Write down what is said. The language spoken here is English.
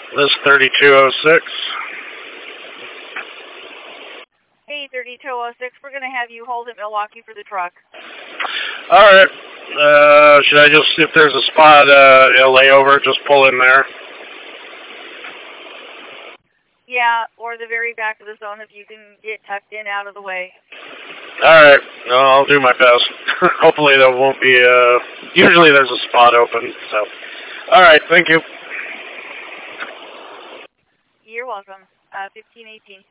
This 3206. Hey, 3206, we're going to have you hold at Milwaukee for the truck. Alright. Should I just, if there's a spot, a layover, just pull in there? Yeah, or the very back of the zone if you can get tucked in out of the way. Alright. No, I'll do my best. Hopefully there won't be, usually there's a spot open, so. Alright, thank you. You're welcome. 1518.